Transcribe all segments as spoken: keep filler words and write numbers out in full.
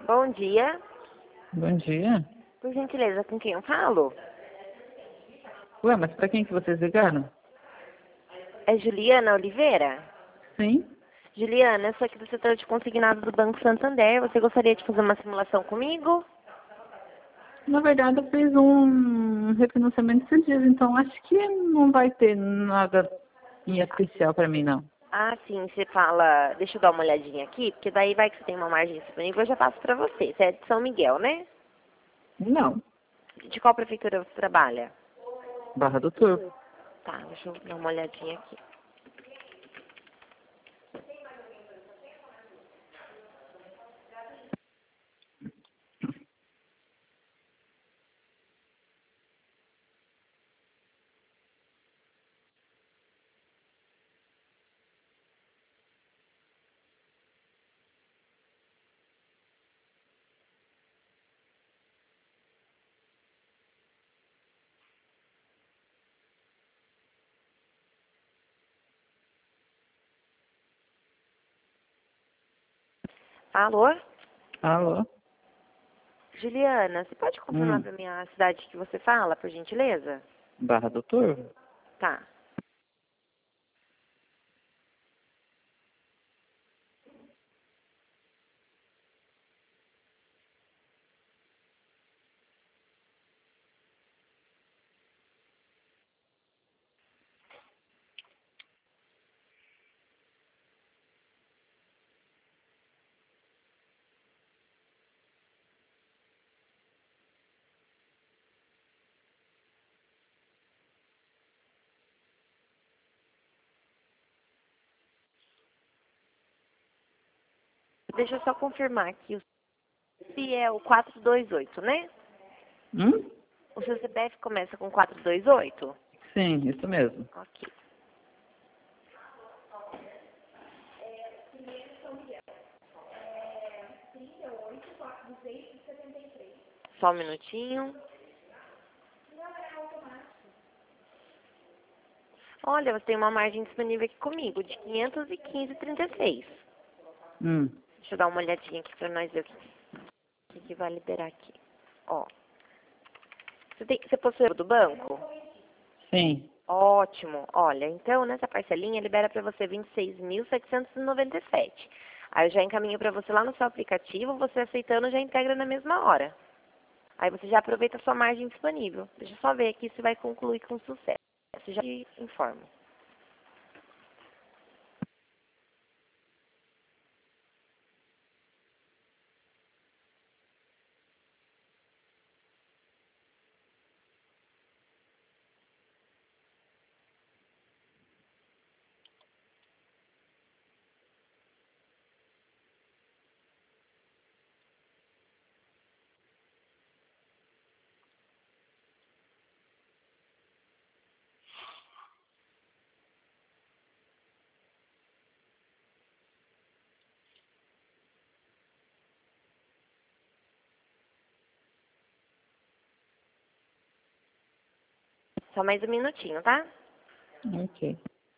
Bom dia. Bom dia. Por gentileza, com quem eu falo? Ué, mas pra quem que vocês ligaram? É Juliana Oliveira? Sim. Juliana, eu sou aqui do setor de consignados do Banco Santander. Você gostaria de fazer uma simulação comigo? Na verdade, eu fiz um refinanciamento esses dias, então acho que não vai ter nada em especial pra mim, não. Ah, sim, você fala... Deixa eu dar uma olhadinha aqui, porque daí vai que você tem uma margem disponível, eu já passo pra você. Você é de São Miguel, né? Não. De qual prefeitura você trabalha? Barra do Turvo. Tá, deixa eu dar uma olhadinha aqui. Alô? Alô? Juliana, você pode confirmar Hum. pra mim a cidade que você fala, por gentileza? Barra do Turvo? Tá. Deixa eu só confirmar aqui. O C P F é o quatro dois oito, né? Hum? O seu C P F começa com quatro dois oito? Sim, isso mesmo. Ok. Só um minutinho. Olha, você tem uma margem disponível aqui comigo de quinhentos e quinze vírgula trinta e seis. Hum. Deixa eu dar uma olhadinha aqui pra nós ver o que, que, que vai liberar aqui. Ó. Você, tem, você possui o do banco? Sim. Ótimo. Olha, então nessa parcelinha libera para você vinte e seis mil setecentos e noventa e sete. Aí eu já encaminho para você lá no seu aplicativo, você aceitando já integra na mesma hora. Aí você já aproveita a sua margem disponível. Deixa eu só ver aqui se vai concluir com sucesso. Eu já te informo. Só mais um minutinho, tá? Ok.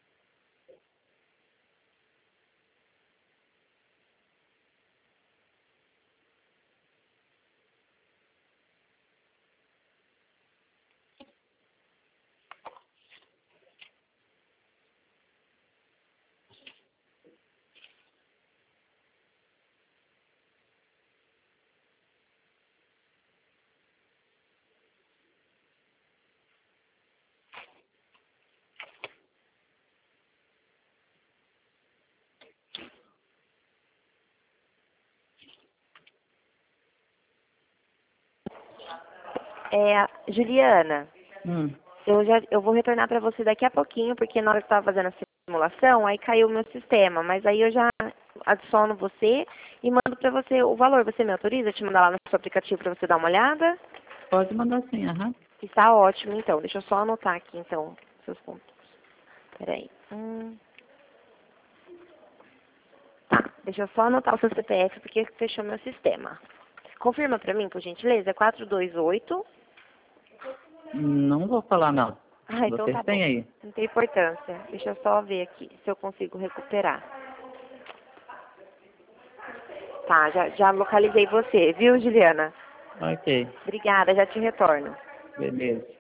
É, Juliana, Hum. eu já eu vou retornar para você daqui a pouquinho, porque na hora que eu estava fazendo a simulação, aí caiu o meu sistema, mas aí eu já adiciono você e mando para você o valor. Você me autoriza a te mandar lá no seu aplicativo para você dar uma olhada? Pode mandar sim, aham. Está ótimo, então. Deixa eu só anotar aqui, então, seus pontos. Peraí. Hum, tá, deixa eu só anotar o seu C P F, porque fechou meu sistema. Confirma para mim, por gentileza, é quatro dois oito. Não vou falar, não. Ah, então Vocês tá bom. têm aí? Não tem importância. Deixa eu só ver aqui se eu consigo recuperar. Tá, já, já localizei você, viu, Juliana? Ok, Obrigada, já te retorno. beleza.